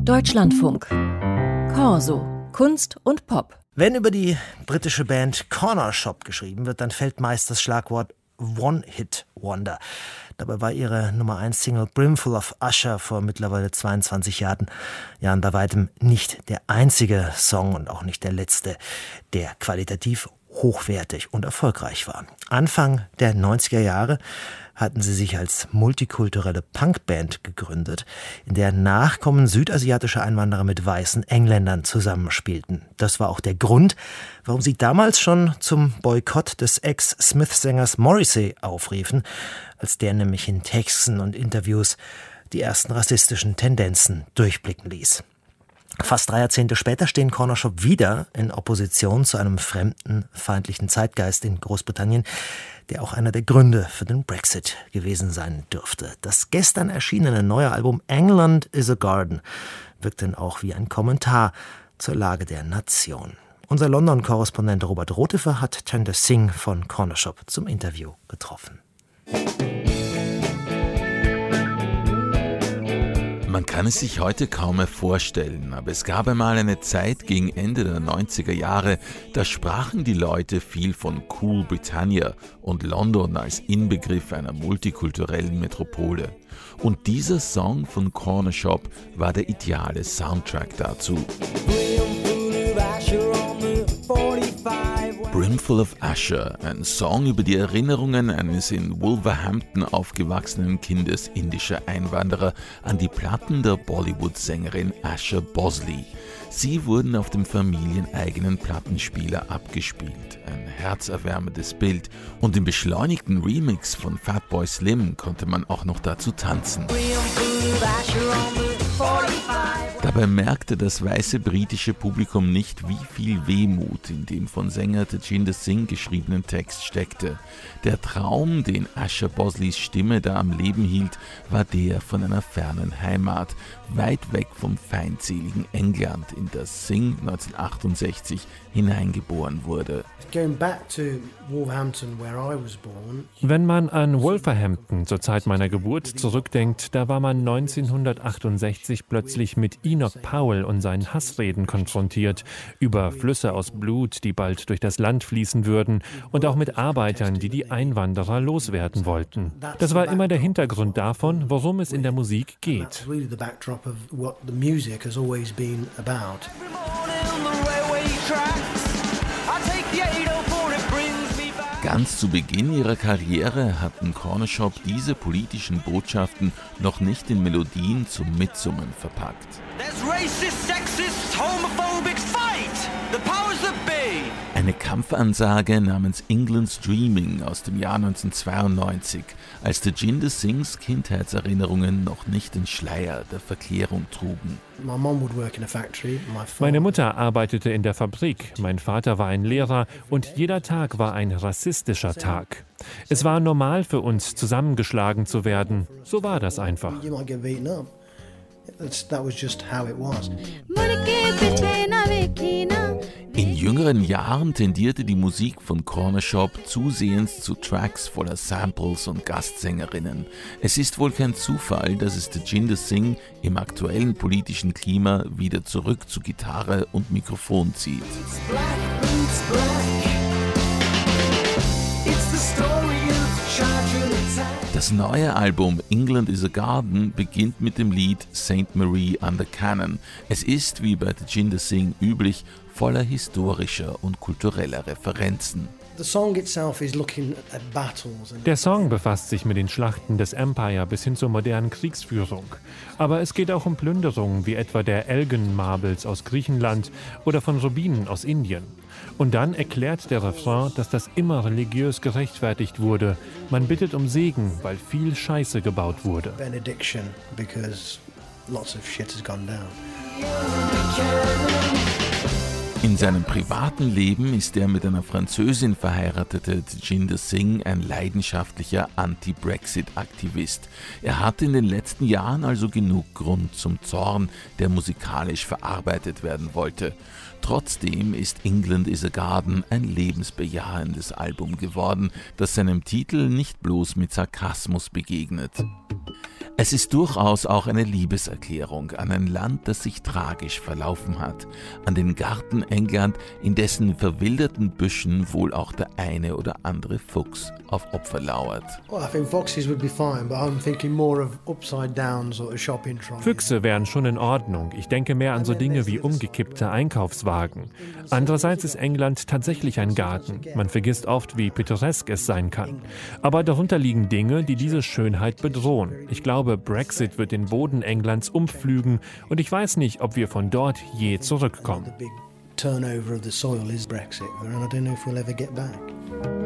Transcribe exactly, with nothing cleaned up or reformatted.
Deutschlandfunk. Corso. Kunst und Pop. Wenn über die britische Band Corner Shop geschrieben wird, dann fällt meist das Schlagwort One-Hit-Wonder. Dabei war ihre Nummer eins Single Brimful of Usher vor mittlerweile zweiundzwanzig Jahren, Jahren bei weitem nicht der einzige Song und auch nicht der letzte, der qualitativ hochwertig und erfolgreich war. Anfang der neunziger Jahre hatten sie sich als multikulturelle Punkband gegründet, in der Nachkommen südasiatischer Einwanderer mit weißen Engländern zusammenspielten. Das war auch der Grund, warum sie damals schon zum Boykott des Ex-Smith-Sängers Morrissey aufriefen, als der nämlich in Texten und Interviews die ersten rassistischen Tendenzen durchblicken ließ. Fast drei Jahrzehnte später stehen Corner Shop wieder in Opposition zu einem fremdenfeindlichen Zeitgeist in Großbritannien, der auch einer der Gründe für den Brexit gewesen sein dürfte. Das gestern erschienene neue Album England is a Garden wirkt dann auch wie ein Kommentar zur Lage der Nation. Unser London-Korrespondent Robert Rotefer hat Jinder Singh von Corner Shop zum Interview getroffen. Man kann es sich heute kaum mehr vorstellen, aber es gab einmal eine Zeit gegen Ende der neunziger Jahre, da sprachen die Leute viel von Cool Britannia und London als Inbegriff einer multikulturellen Metropole. Und dieser Song von Corner Shop war der ideale Soundtrack dazu. Brimful of Usher, ein Song über die Erinnerungen eines in Wolverhampton aufgewachsenen Kindes indischer Einwanderer an die Platten der Bollywood-Sängerin Asha Bosley. Sie wurden auf dem familieneigenen Plattenspieler abgespielt. Ein herzerwärmendes Bild. Und im beschleunigten Remix von Fatboy Slim konnte man auch noch dazu tanzen. Dabei merkte das weiße britische Publikum nicht, wie viel Wehmut in dem von Sänger Jinder Singh geschriebenen Text steckte. Der Traum, den Asha Bosleys Stimme da am Leben hielt, war der von einer fernen Heimat, weit weg vom feindseligen England, in das Singh neunzehnhundertachtundsechzig hineingeboren wurde. Wenn man an Wolverhampton zur Zeit meiner Geburt zurückdenkt, da war man neunzehnhundertachtundsechzig plötzlich mit Enoch Powell und seinen Hassreden konfrontiert, über Flüsse aus Blut, die bald durch das Land fließen würden, und auch mit Arbeitern, die die Einwanderer loswerden wollten. Das war immer der Hintergrund davon, worum es in der Musik geht. Ganz zu Beginn ihrer Karriere hatten Corner Shop diese politischen Botschaften noch nicht in Melodien zum Mitsummen verpackt. Eine Kampfansage namens England's Dreaming aus dem Jahr neunzehnhundertzweiundneunzig, als Jinder Singhs Kindheitserinnerungen noch nicht den Schleier der Verklärung trugen. Meine Mutter arbeitete in der Fabrik, mein Vater war ein Lehrer und jeder Tag war ein rassistischer Tag. Es war normal für uns, zusammengeschlagen zu werden. So war das einfach. In jüngeren Jahren tendierte die Musik von Corner Shop zusehends zu Tracks voller Samples und Gastsängerinnen. Es ist wohl kein Zufall, dass es Jinder Singh im aktuellen politischen Klima wieder zurück zu Gitarre und Mikrofon zieht. Das neue Album England is a Garden beginnt mit dem Lied Saint Marie Under Cannon. Es ist, wie bei Jinder Singh üblich, voller historischer und kultureller Referenzen. Der Song befasst sich mit den Schlachten des Empire bis hin zur modernen Kriegsführung. Aber es geht auch um Plünderungen wie etwa der Elgin Marbles aus Griechenland oder von Rubinen aus Indien. Und dann erklärt der Refrain, dass das immer religiös gerechtfertigt wurde. Man bittet um Segen, weil viel Scheiße gebaut wurde. Benediction, because lots of shit has gone down. In seinem privaten Leben ist der mit einer Französin verheiratete Jinder Singh ein leidenschaftlicher Anti-Brexit-Aktivist. Er hat in den letzten Jahren also genug Grund zum Zorn, der musikalisch verarbeitet werden wollte. Trotzdem ist England is a Garden ein lebensbejahendes Album geworden, das seinem Titel nicht bloß mit Sarkasmus begegnet. Es ist durchaus auch eine Liebeserklärung an ein Land, das sich tragisch verlaufen hat, an den Garten England, in dessen verwilderten Büschen wohl auch der eine oder andere Fuchs auf Opfer lauert. Füchse wären schon in Ordnung. Ich denke mehr an so Dinge wie umgekippte Einkaufswagen. Andererseits ist England tatsächlich ein Garten. Man vergisst oft, wie pittoresk es sein kann. Aber darunter liegen Dinge, die diese Schönheit bedrohen. Ich glaube, Brexit wird den Boden Englands umpflügen und ich weiß nicht, ob wir von dort je zurückkommen. Turnover of the soil is Brexit, and I don't know if we'll ever get back.